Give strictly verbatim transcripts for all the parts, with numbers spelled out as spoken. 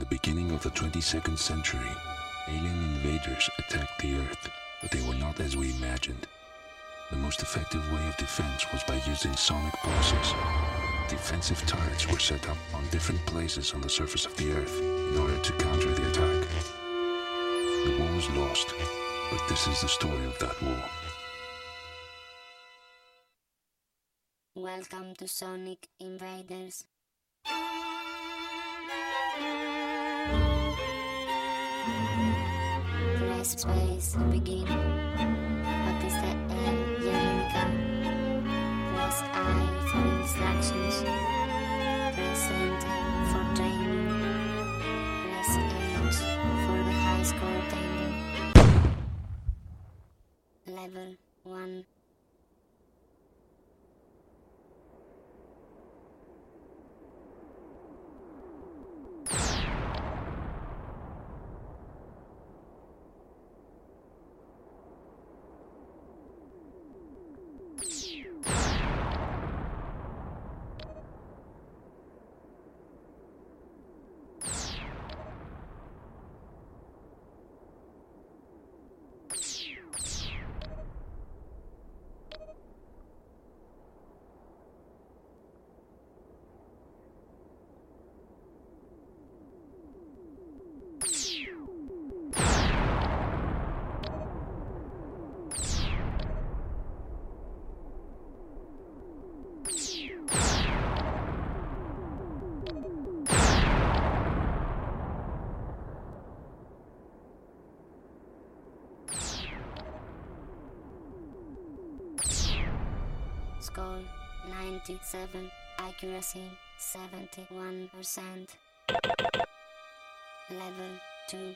the beginning of the twenty-second century, alien invaders attacked the Earth, but they were not as we imagined. The most effective way of defense was by using sonic pulses. Defensive turrets were set up on different places on the surface of the Earth in order to counter the attack. The war was lost, but this is the story of that war. Welcome to Sonic Invaders. Press space to begin. What is the L, Jenica? Press I for instructions. Press Enter for training. Press H for the high score table. Level one. Score ninety-seven, accuracy seventy-one percent. Level two.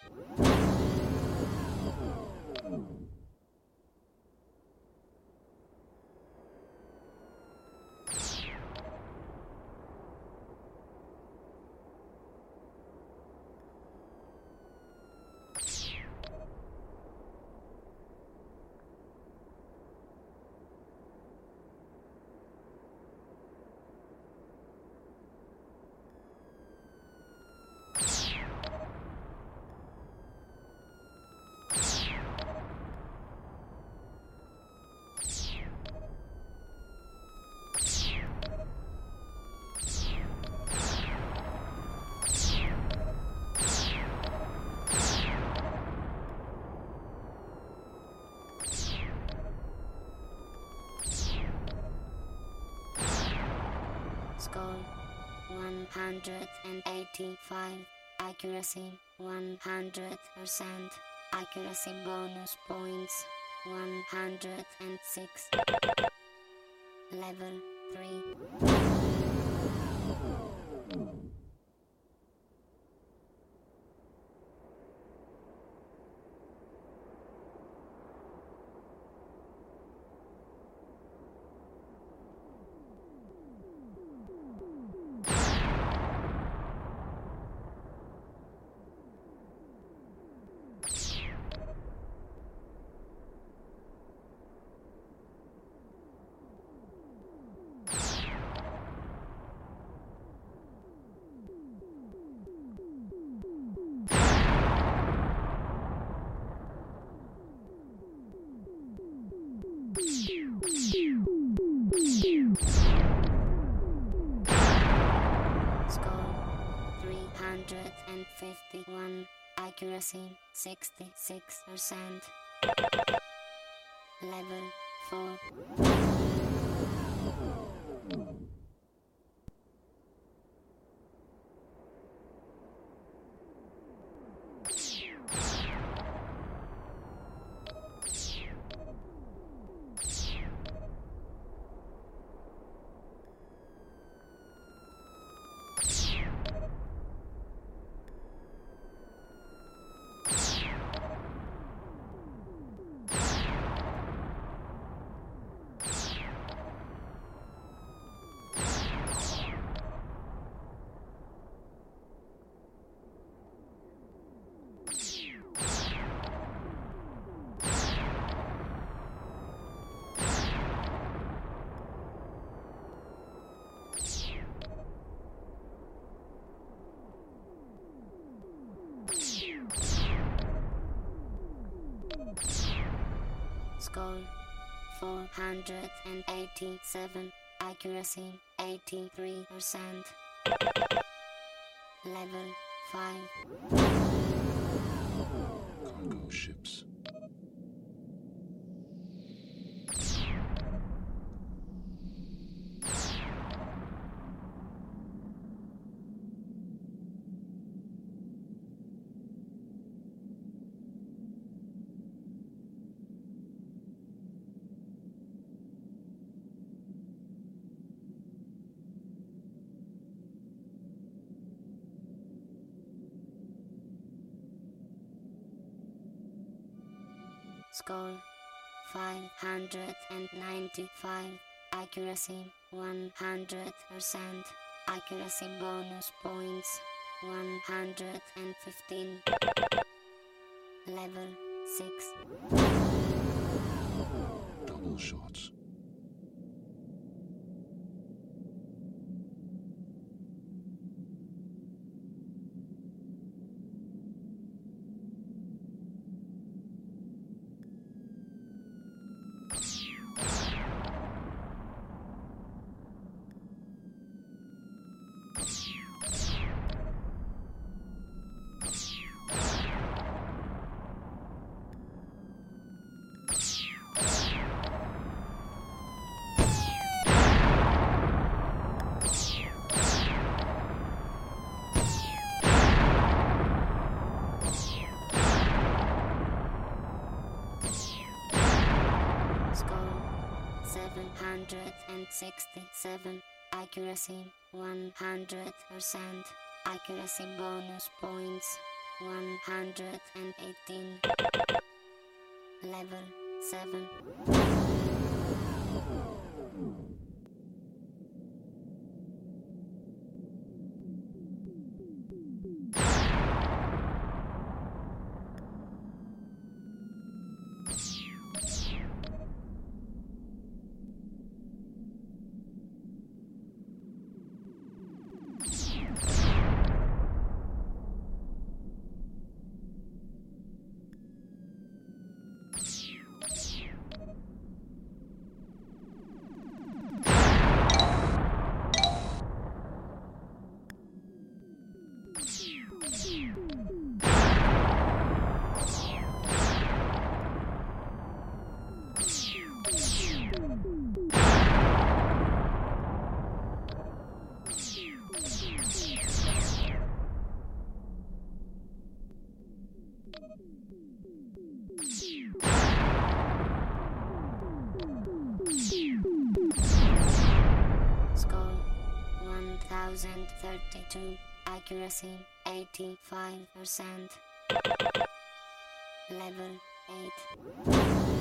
Score one hundred eighty-five, accuracy one hundred percent, accuracy bonus points one hundred six. Level three. Score three hundred fifty-one, accuracy sixty-six percent. Level four. Score four hundred eighty-seven. Accuracy eighty-three percent. Level five. Cargo ships. Score five hundred ninety-five. Accuracy one hundred percent. Accuracy bonus points one hundred fifteen. Level six. Double shots. seven hundred sixty-seven. Accuracy one hundred percent. Accuracy bonus points one hundred eighteen. Level seven. Score one thousand thirty-two. Accuracy eighty-five percent. Level eight.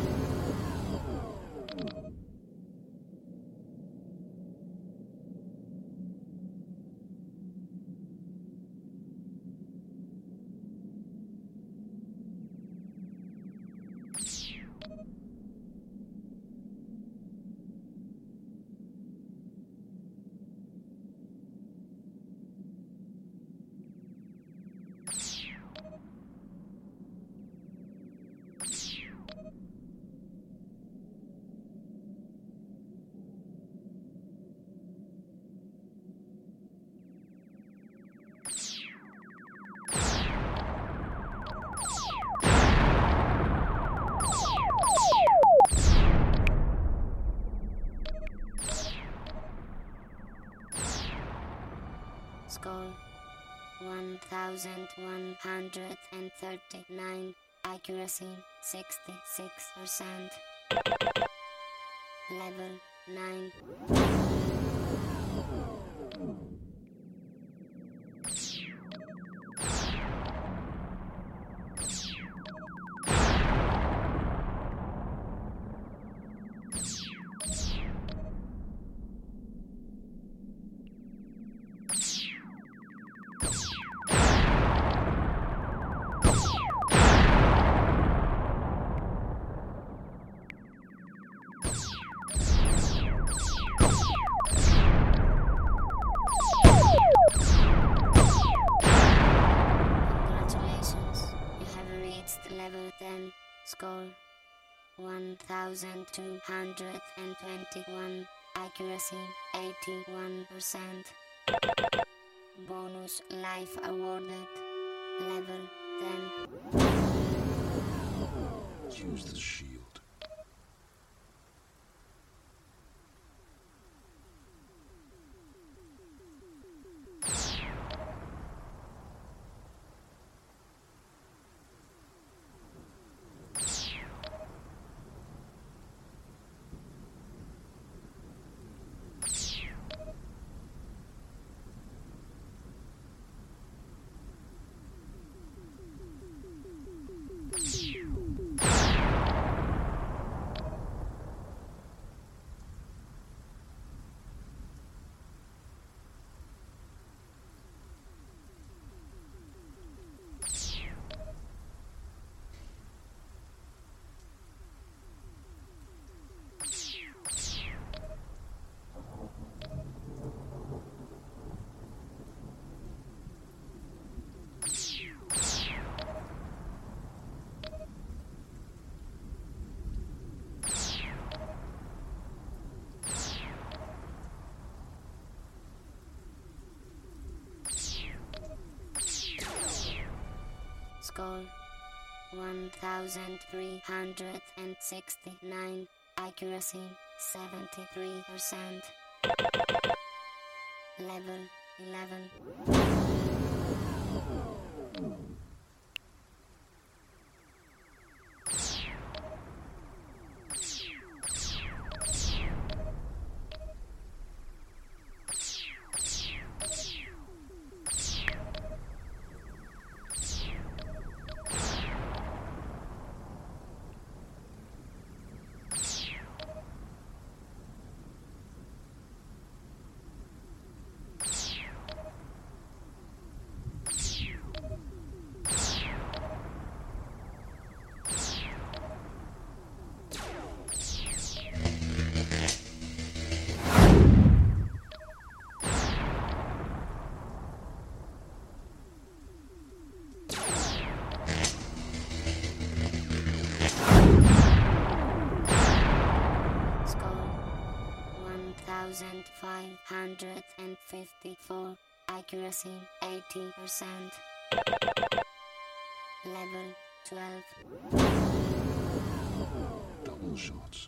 Score one thousand one hundred thirty-nine. Accuracy sixty-six percent. Level nine. Congratulations, you have reached level ten. Score one thousand two hundred twenty-one, accuracy eighty-one percent. Bonus life awarded, level ten. Use the shield. Score one thousand three hundred sixty-nine, accuracy seventy-three percent. Level eleven. five hundred fifty-four, accuracy eighty percent. Level twelve. Double shots.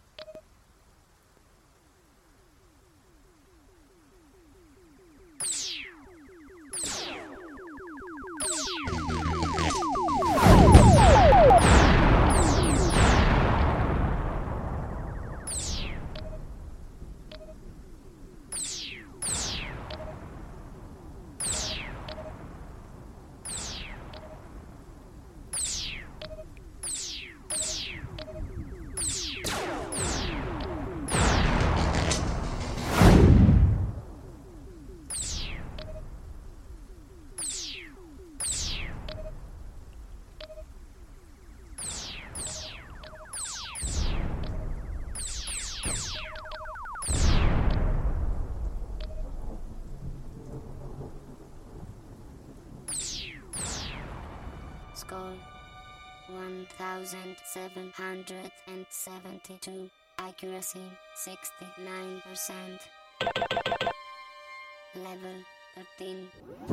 Score one thousand seven hundred seventy-two, accuracy sixty-nine percent. Level thirteen.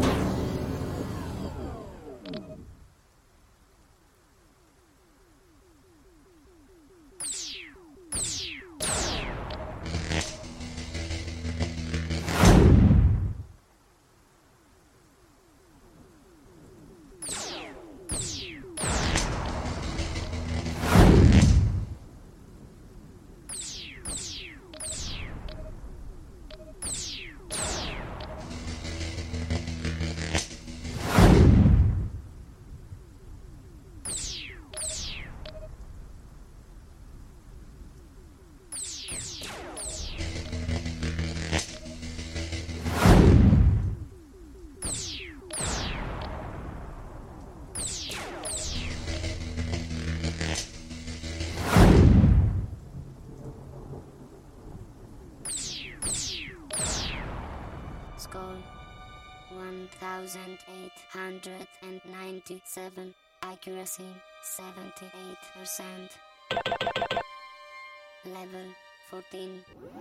Score one thousand eight hundred ninety-seven, accuracy seventy-eight percent. Level fourteen.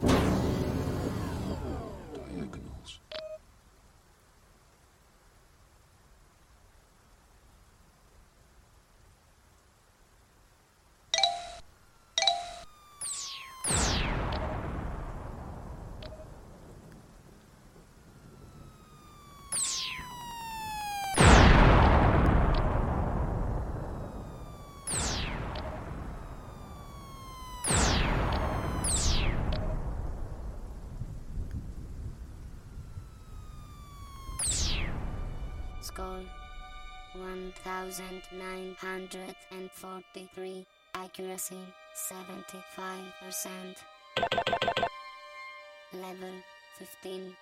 Diagonals. Score one thousand nine hundred forty-three. Accuracy seventy-five percent. Level fifteen.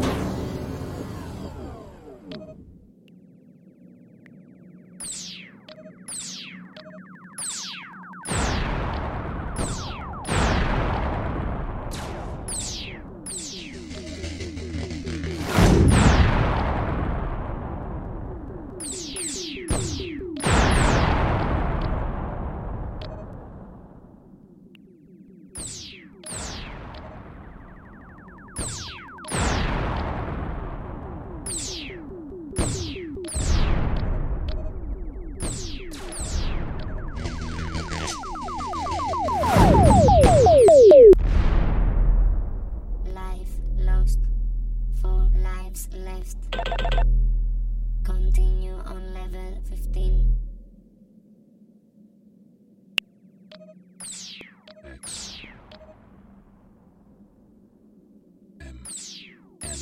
Life lost. Four lives left. Continue on level fifteen. X. M. N.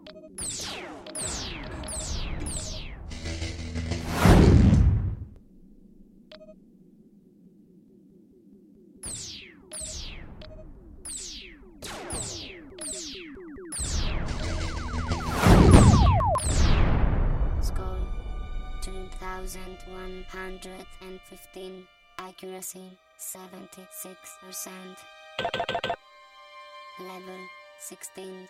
Score two thousand one hundred fifteen. Accuracy seventy-six percent. Level sixteen.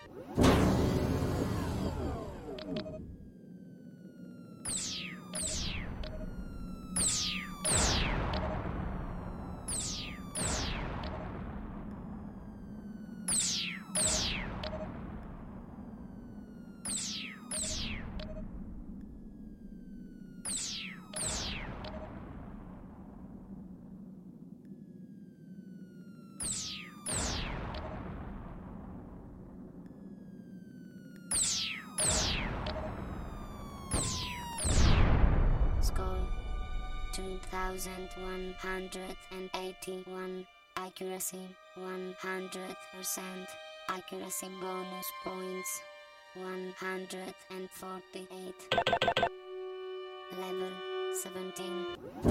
Score two thousand one hundred eighty-one. Accuracy one hundred percent. Accuracy bonus points one hundred forty-eight. Level seventeen.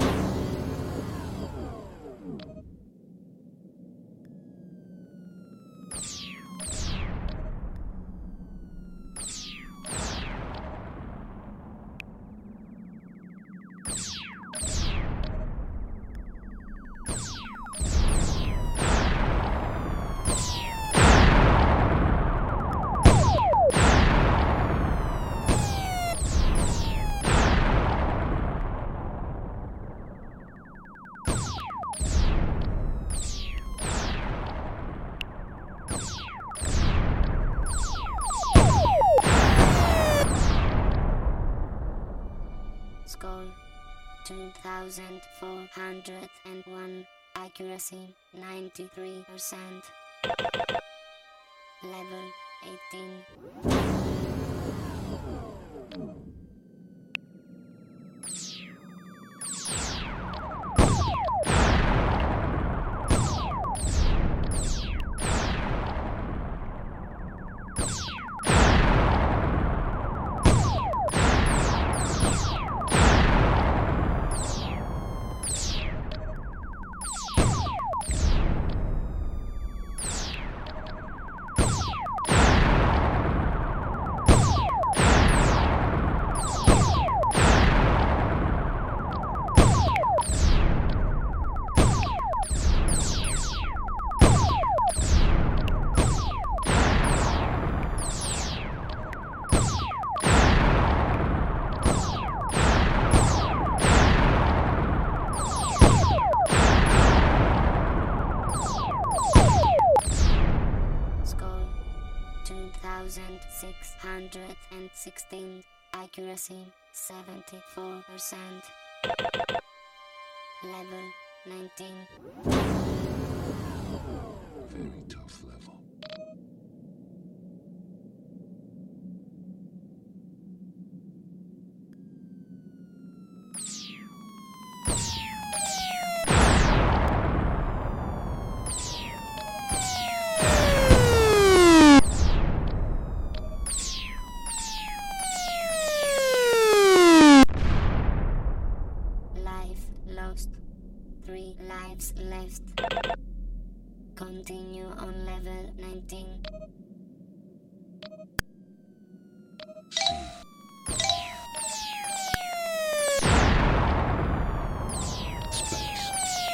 Score two thousand four hundred one. Accuracy ninety-three percent. Level eighteen. six hundred sixteen. Accuracy seventy-four percent. Level nineteen. Very tough level. Life lost. Three lives left. Continue on level nineteen. C. Space.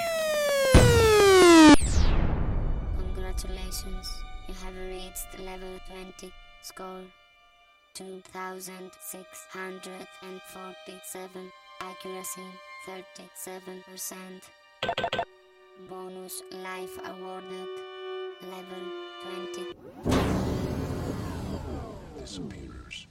Congratulations, you have reached level twenty. Score two thousand six hundred forty-seven. Accuracy thirty-seven percent. Bonus life awarded. Level twenty. Disappearers.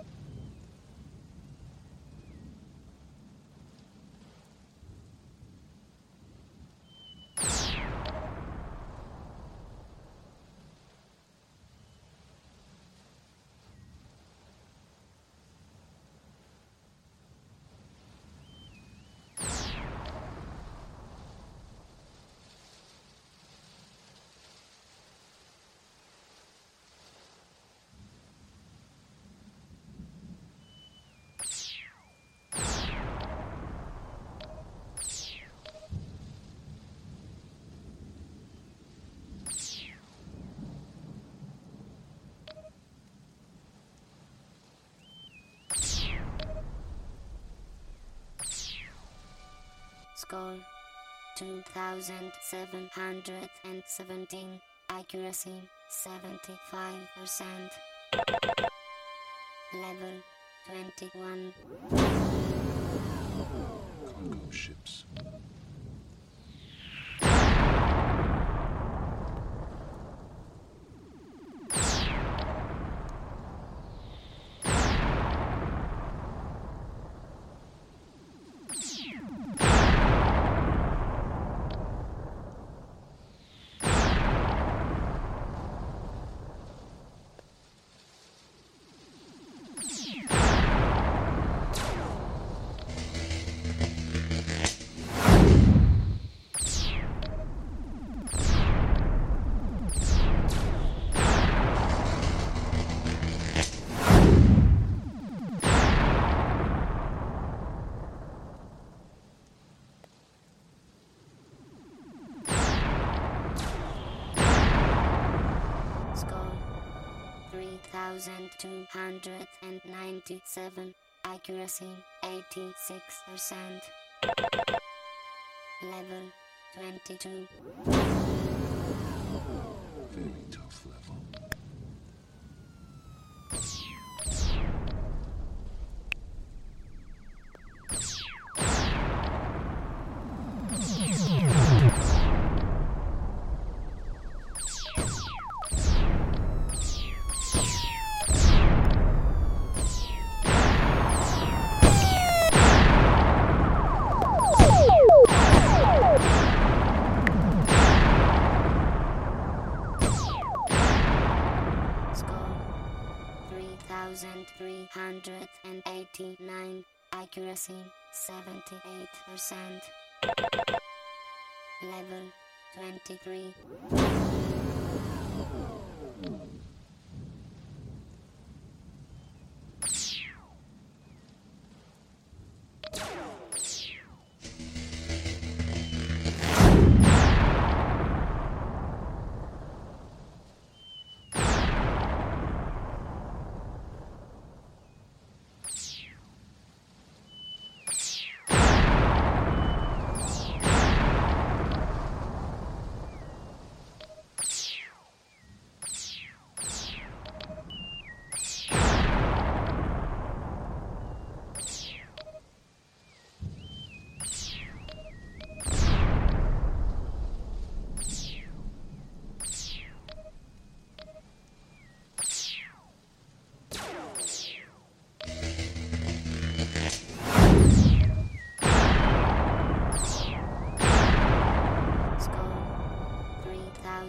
Score two thousand seven hundred seventeen. Accuracy seventy-five percent. Level twenty-one. Cargo ships. three thousand two hundred ninety-seven. Accuracy eighty-six percent. Level twenty-two. Very tough level. three hundred eighty-nine. Accuracy seventy-eight percent. Level twenty-three.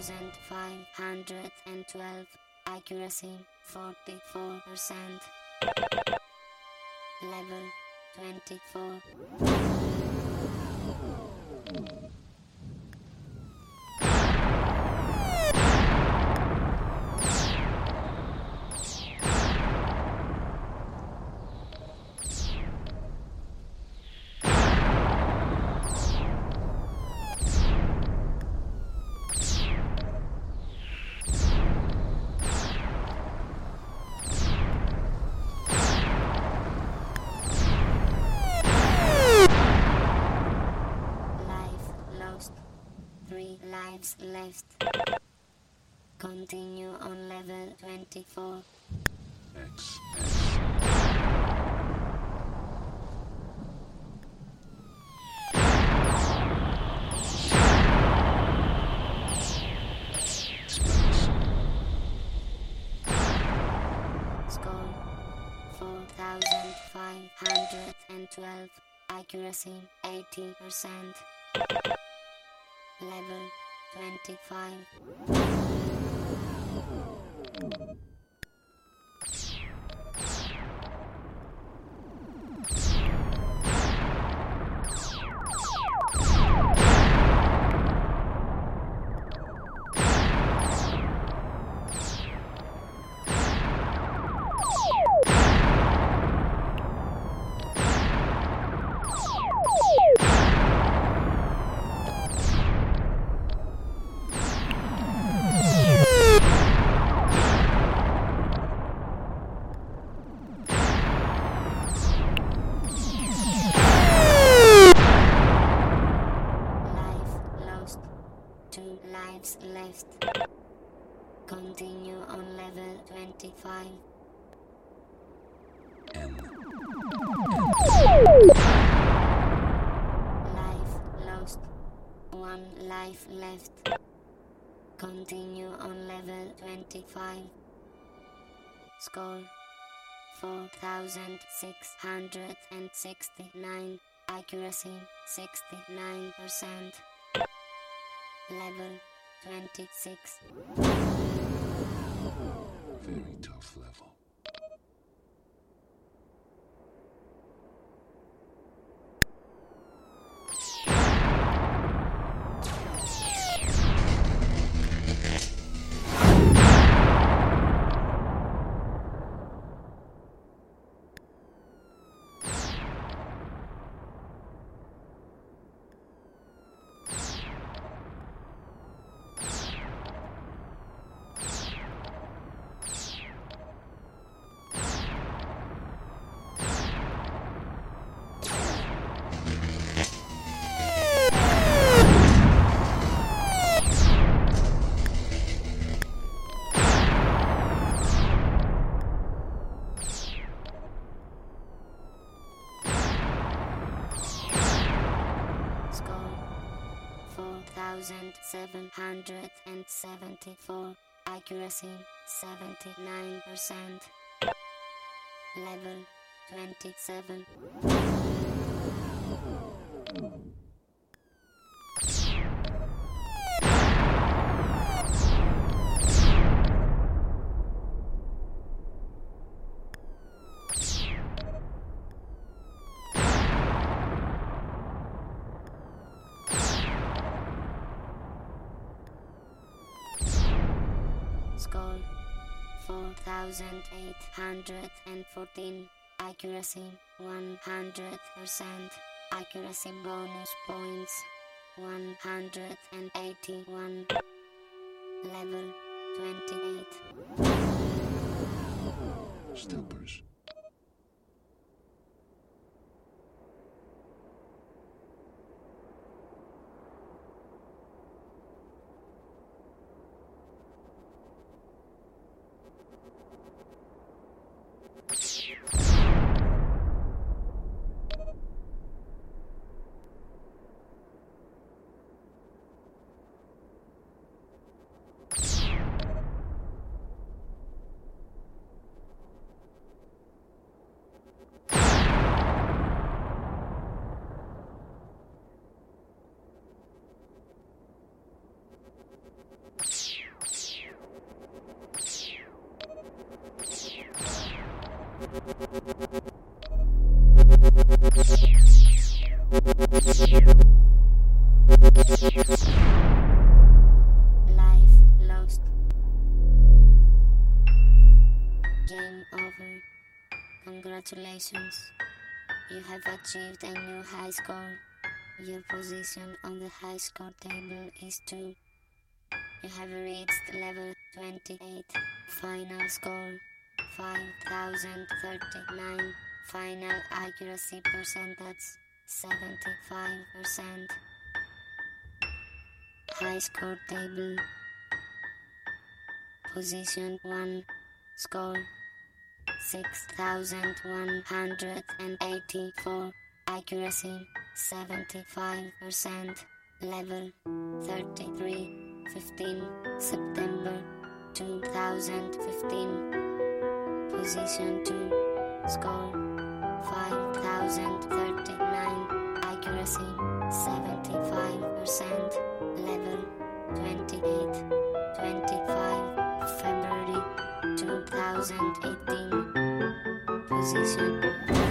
thousand five hundred twelve. Accuracy forty-four percent. Level twenty-four. Three lives left. Continue on level twenty-four. X, X. Space. Score four thousand five hundred twelve. Accuracy eighty percent. Level twenty-five. Two lives left. Continue on level twenty-five. N. Life lost. One life left. Continue on level twenty-five. Score four thousand six hundred sixty-nine. Accuracy sixty-nine percent. Level twenty-six. Very tough level. four thousand seven hundred seventy-four. Accuracy seventy-nine percent. Level twenty-seven. Score four thousand eight hundred fourteen. Accuracy one hundred percent. Accuracy bonus points one hundred eighty-one. Level twenty-eight. Steppers. You Life lost. Game over. Congratulations. You have achieved a new high score. Your position on the high score table is two. You have reached level twenty-eight. Final score five thousand thirty-nine. Final accuracy percentage seventy-five percent. High score table. Position one. Score six thousand one hundred eighty-four. Accuracy seventy-five percent. Level thirty-three. fifteen September two thousand fifteen. Position two. Score five thousand thirty-nine. Accuracy seventy-five percent. Level twenty-eight. twenty-five February two thousand eighteen. Position